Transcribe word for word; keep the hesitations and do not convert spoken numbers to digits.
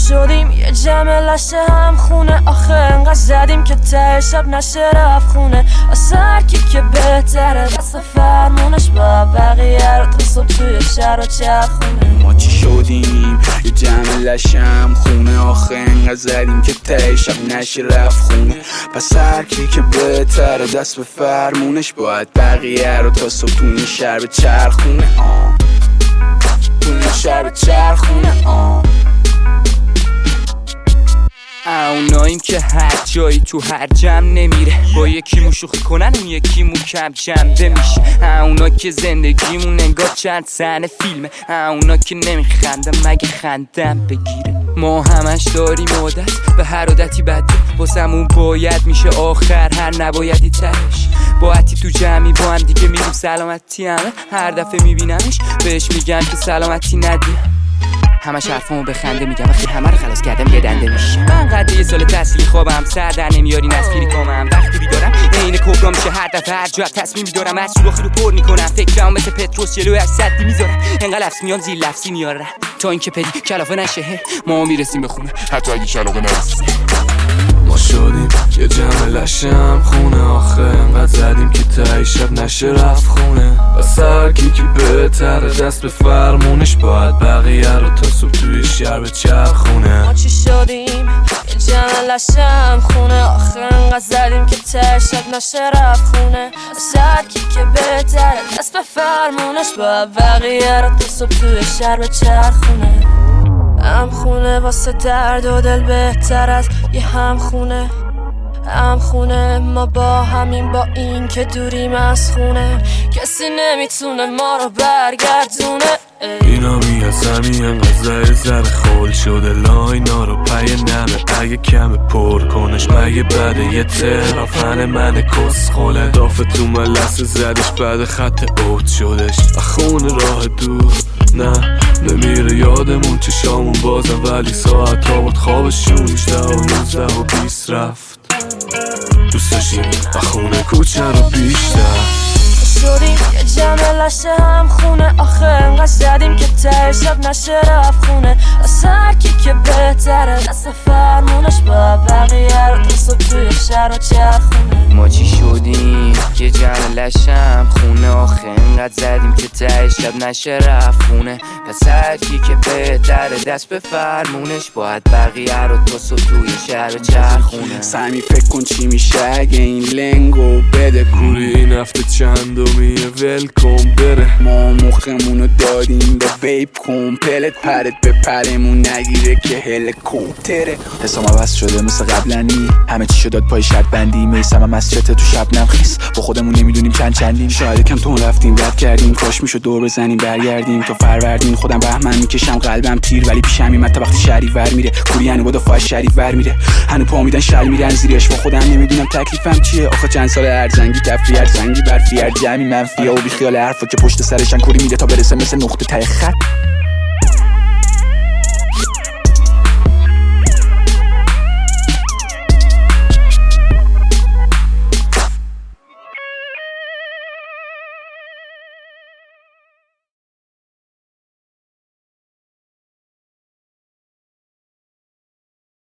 شدیم یه جمع لشه هم خونه، آخه انقدر زدیم که ته شب نشه رفت خونه. واسه هرکی که بهتره دست فرمونش با بقیه رو تا صبح توی شهر و چرخونه. ما چی شدیم یه جمع لشه هم خونه، آخه انقدر زدیم که ته شب نشه رفت خونه. پس هرکی که بهتره دست به فرمونش باید بقیه رو تا صبح توی این شهر به چرخونه. آه توی شهر به چرخونه. آه اوناییم که هر جایی تو هر جمع نمیره، با یکی مو شوخی کنن اون یکی مو کم جمده میشه. اونا که زندگیمون انگار چند صحنه فیلمه، اونا که نمیخندم مگه خندم بگیره. ما همش داریم عادت به هر عادتی بده، واسمون باید میشه آخر هر نبایدی تهش. باعتی تو جمعی با هم دیگه میگیم سلامتی، همه هر دفعه میبینمش بهش میگم که سلامتی ندیم. همش حرفامو به خنده میگم، وقتی همه رو خلاص کردم یه دنده میشه. من قد یه سال تحصیلی خوابم سر در نمیاری نسفیری کامم، وقتی بیدارم عین کبرا میشه هر دفعه هر جا تصمیم میدارم از سوراخی رو پر میکنم. فکرم مثل پتروس جلوی از صدی میذارم، انقدر لفظ میان زیر لفظی میارم تا اینکه پدی کلافه نشه. ما میرسیم به خونه حتی اگه کلاغه نرسیم. ما شدیم یه جمع لشه هم خونه، آخه انقدر زدیم که ته شب نشه رفت خونه. و هرکی که بهتره دست به فرمونش باید بقیه رو تا صبح توی شهر به چرخونه. ما چی شدیم یه جمع لشه هم خونه، آخه انقدر زدیم که ته شب نشه رفت خونه. و هرکی که بهتره دست به فرمونش باید بقیه رو تا صبح توی شهر به چرخونه. هم خونه واسه درد و دل بهتر از یه هم خونه. هم خونه ما با همین با این که دوریم از خونه، کسی نمیتونه ما رو برگردونه. اینا میاد زمین انقدر زر خول شده لاینا رو پی نمه، اگه کم پر کنش مگه بده یه ترافن من کس خوله. دافه تو ملسه زدش بعد خط اوت شدش، خونه راه دور نه نمیره یادمون چشامون بازم، ولی ساعت ها بود خوابشون نوزده و نوزده و بیست رفت. دوست داشتیم خونه کوچه رو بیشتر. شدیم یه جمع لشه هم خونه، آخه انقدر زدیم که ته شب نشه رفت خونه. واسه هرکی که بهتره دست فرمونش با بقیه رو تا صبح توی شهر و چرخونه. ما چی شدیم یه جمع لشه هم خونه، آخه انقدر زدیم که ته شب نشه رفت خونه. پس هرکی که بهتره دست به فرمونش باید بقیه رو تا صبح توی شهر و چرخونه. سعی فکر کن چی میشه اگه این لنگو بده کوری این هفته چندمیه ول کن بره. ما مخمونو دادیم به بیب کن پلت پرت به پرمون نگیره که هلیکوپتره. حسام عوض شده مثل قبلنی، همه چی شداد پای شرط بندی. میسم از چته تو شبنم خیس، با خودمون نمیدونیم چند چندیم. شاید کم تون رفتیم رد کردیم، کاش میشد دور بزنیم برگردیم تا فروردین. خودم بهمن میکشم قلبم تیر، ولی پیشم میمد تا وقتی شریف ور میره. کوری هنو با فاش شریف ور میره، هنو پا میدن شل میرن زیرش. با خودم نمیدونم تکلیفم چیه، آخه چند سال ارزنگی کفی ارزنگی برفی ار جمعی منفیه و بی خیال حرفا که پشت سرشن. کوری میده تا برسه مثل نقطه ته خط.